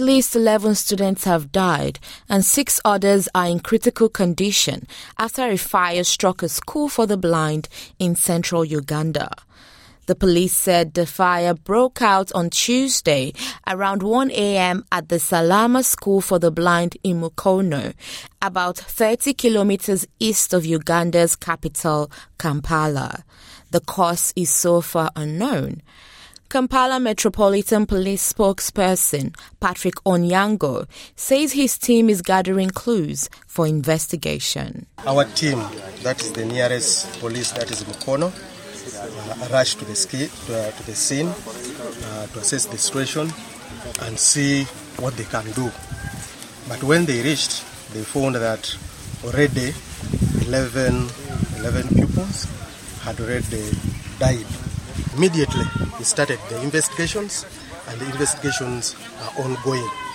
least 11 students have died and 6 others are in critical condition after a fire struck a school for the blind in central Uganda. The police said the fire broke out on Tuesday around 1 a.m. at the Salama School for the Blind in Mukono, about 30 kilometers east of Uganda's capital, Kampala. The cause is so far unknown. Kampala Metropolitan Police spokesperson Patrick Onyango says his team is gathering clues for investigation. Our team, that is the nearest police, that is Mukono, rushed to the scene to assess the situation and see what they can do. But when they reached, they found that already 11 pupils had already died. Immediately, we started the investigations, and the investigations are ongoing.